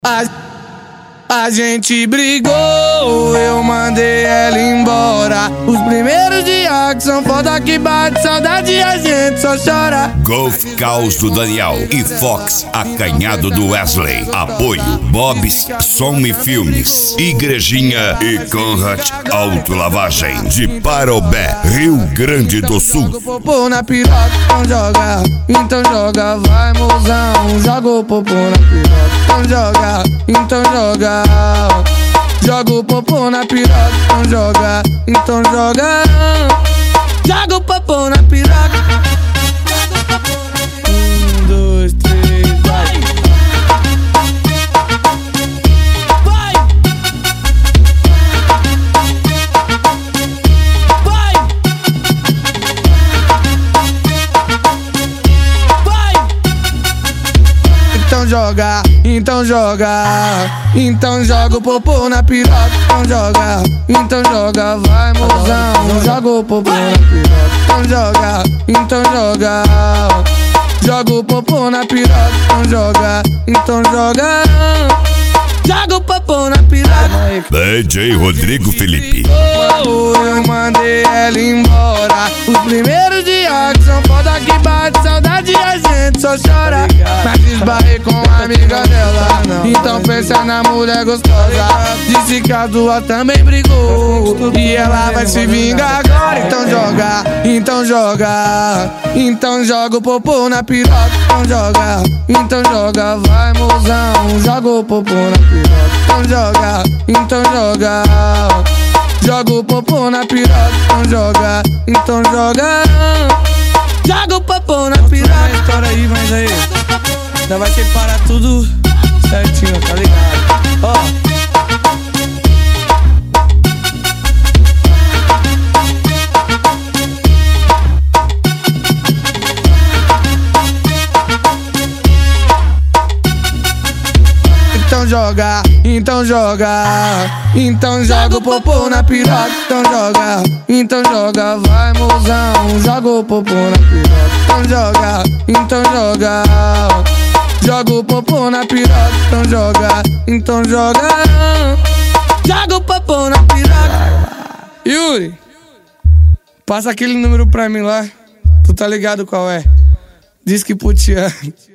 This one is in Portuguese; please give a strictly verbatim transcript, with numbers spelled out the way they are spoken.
A, a gente brigou, eu mandei ela embora. Os primeiros dias que são foda que bate saudade e a gente só chora. Golf Caos do Daniel e Fox Acanhado do Wesley. Apoio Bob's Som e Filmes, Igrejinha e Conrad Autolavagem de Parobé, Rio Grande do Sul. Joga o popô na piroca, então joga, então joga, vai mozão. Joga o popô na piroca, então joga, então joga. Joga o popô na piroca, então joga, então joga. Joga o popô na piroca. Um, dois, três, vai. Vai. Vai. Vai. Então joga, então joga, então joga o popô na piroca, então joga, então joga, vai mozão. Joga o popô na piroca, então joga, então joga. Joga o popô na piroca, então joga, então joga. Joga o popô na piroca. D J Rodrigo Felipe. Oh, eu mandei ela embora. Os primeiros dias que são foda que bate saudade e a gente só chora. Mas esbarrei com a amiga dela, então pensa na mulher gostosa. Disse que a duas também brigou e ela vai se vingar agora. Então joga, então joga, então joga o popô na piroca, então joga, então joga, vai mozão. Joga o popô na piroca, então joga, então joga. Joga o popô na piroca, então joga, então joga. Joga o popô na piroca. História aí, mas aí ainda vai separar tudo certinho, tá ligado? Ó. Então joga, então joga, então joga o popô na piroca, então joga, então joga, vai mozão. Joga o popô na piroca, então joga, então joga. Joga o popô na piroca, então joga, então joga. Joga o popô na piroca. Yuri, passa aquele número pra mim lá, tu tá ligado qual é? Diz que putiano.